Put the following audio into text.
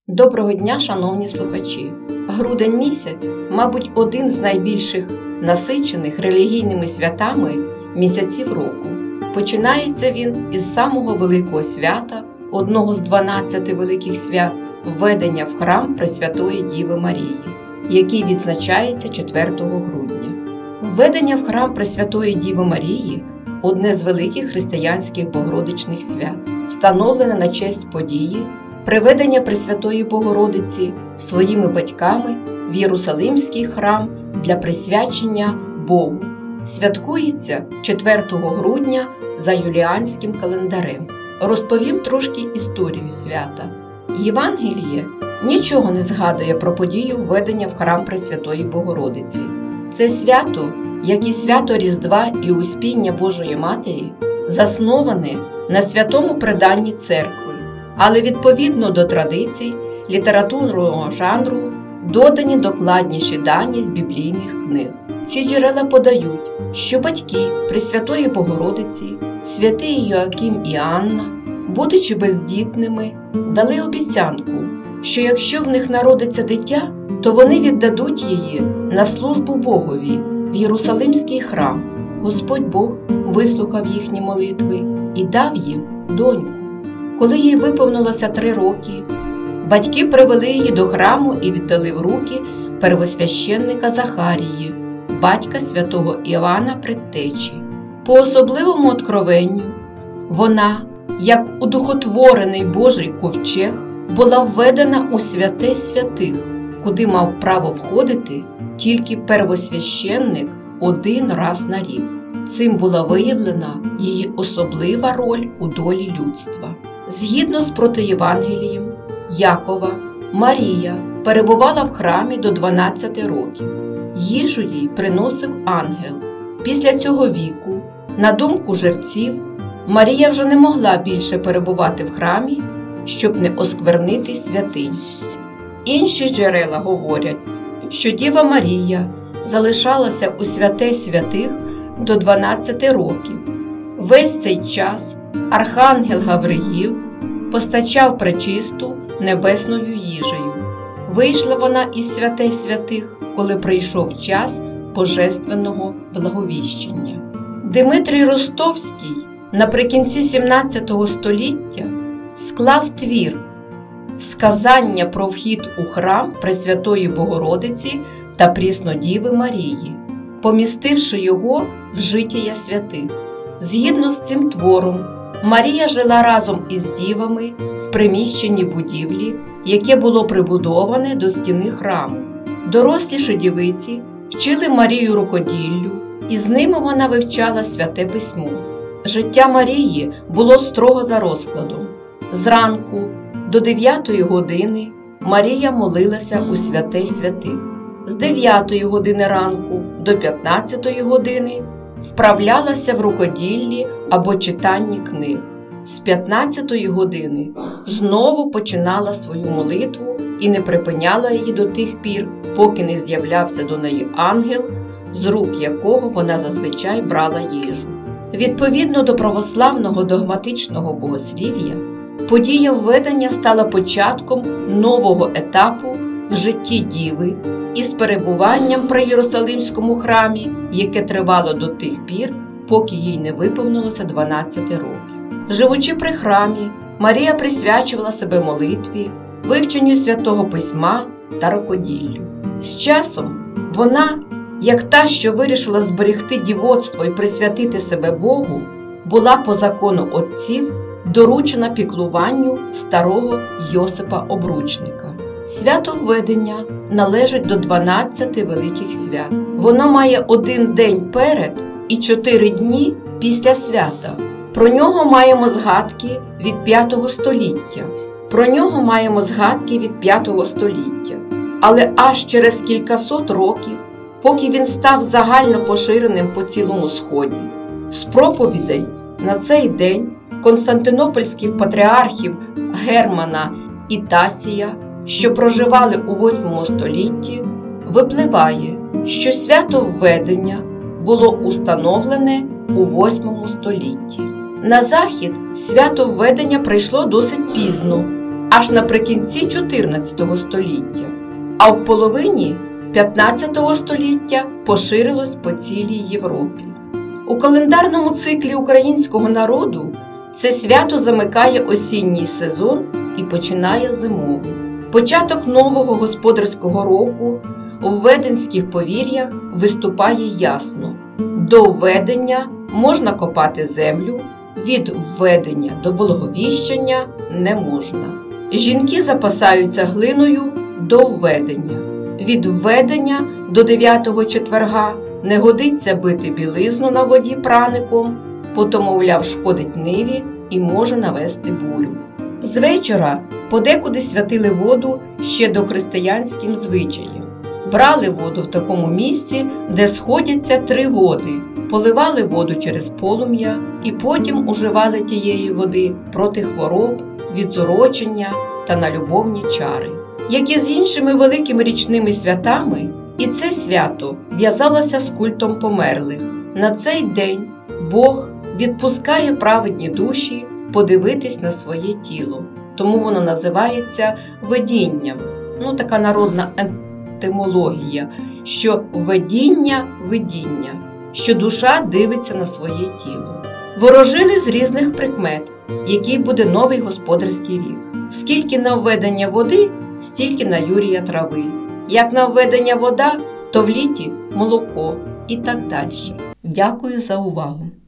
Доброго дня, шановні слухачі! Грудень місяць, мабуть, один з найбільших насичених релігійними святами місяців року. Починається він із самого великого свята, одного з 12 великих свят – введення в храм Пресвятої Діви Марії, який відзначається 4 грудня. Введення в храм Пресвятої Діви Марії – одне з великих християнських богородичних свят, встановлене на честь події приведення Пресвятої Богородиці своїми батьками в Єрусалимський храм для присвячення Богу. Святкується 4 грудня за юліанським календарем. Розповім трошки історію свята. Євангеліє нічого не згадує про подію введення в храм Пресвятої Богородиці. Це свято, як і свято Різдва і Успіння Божої Матері, засноване на святому преданні церкви, але відповідно до традицій літературного жанру додані докладніші дані з біблійних книг. Ці джерела подають, що батьки Пресвятої Богородиці, святий Йоаким і Анна, будучи бездітними, дали обіцянку, що якщо в них народиться дитя, то вони віддадуть її на службу Богові в Єрусалимський храм. Господь Бог вислухав їхні молитви і дав їм доньку. Коли їй виповнилося 3 роки, батьки привели її до храму і віддали в руки первосвященника Захарії, батька святого Іоанна Предтечі. По особливому откровенню вона, як удухотворений Божий ковчег, була введена у святе святих, куди мав право входити тільки первосвященник 1 раз на рік. Цим була виявлена її особлива роль у долі людства. Згідно з протоєвангелієм Якова, Марія перебувала в храмі до 12 років. Їжу їй приносив ангел. Після цього віку, на думку жерців, Марія вже не могла більше перебувати в храмі, щоб не осквернити святинь. Інші джерела говорять, що Діва Марія залишалася у святе святих до 12 років. Весь цей час архангел Гавриїл постачав пречисту небесною їжею. Вийшла вона із святе святих, коли прийшов час божественного благовіщення. Димитрій Ростовський наприкінці 17 століття склав твір «Сказання про вхід у храм Пресвятої Богородиці та Пріснодіви Марії», помістивши його в життя святих. Згідно з цим твором, Марія жила разом із дівами в приміщенні будівлі, яке було прибудоване до стіни храму. Доросліші дівиці вчили Марію рукоділлю, і з ними вона вивчала святе письмо. Життя Марії було строго за розкладом. Зранку до 9 години Марія молилася у святе святих. З 9 години ранку до 15 години вправлялася в рукоділлі або читанні книг. З 15 години знову починала свою молитву і не припиняла її до тих пір, поки не з'являвся до неї ангел, з рук якого вона зазвичай брала їжу. Відповідно до православного догматичного богослів'я, подія введення стала початком нового етапу в житті Діви із перебуванням при Єрусалимському храмі, яке тривало до тих пір, поки їй не виповнилося 12 років. Живучи при храмі, Марія присвячувала себе молитві, вивченню святого письма та рукоділлю. З часом вона, як та, що вирішила зберегти дівоцтво і присвятити себе Богу, була по закону отців доручена піклуванню старого Йосипа Обручника. Свято введення належить до 12 великих свят. Воно має 1 день перед і 4 дні після свята. Про нього маємо згадки від 5 століття. Але аж через кількасот років, поки він став загально поширеним по цілому Сході, з проповідей на цей день константинопольських патріархів Германа і Тасія, що проживали у 8 столітті, випливає, що свято введення було установлене у 8 столітті. На Захід свято введення прийшло досить пізно, аж наприкінці 14 століття, а в половині 15 століття поширилось по цілій Європі. У календарному циклі українського народу це свято замикає осінній сезон і починає зимовий. Початок нового господарського року у введенських повір'ях виступає ясно. До введення можна копати землю, від введення до Благовіщення не можна. Жінки запасаються глиною до введення. Від введення до 9-го четверга не годиться бити білизну на воді праником, бо, мовляв, шкодить ниві і може навести бурю. З вечора подекуди святили воду ще дохристиянським звичаєм. Брали воду в такому місці, де сходяться 3 води, поливали воду через полум'я і потім уживали тієї води проти хвороб, від зурочення та на любовні чари. Як і з іншими великими річними святами, і це свято в'язалося з культом померлих. На цей день Бог відпускає праведні душі подивитись на своє тіло. Тому воно називається видінням. Така народна етимологія, що видіння, що душа дивиться на своє тіло. Ворожили з різних прикмет, який буде новий господарський рік. Скільки на введення води, стільки на Юрія трави. Як на введення вода, то в літі молоко і так далі. Дякую за увагу.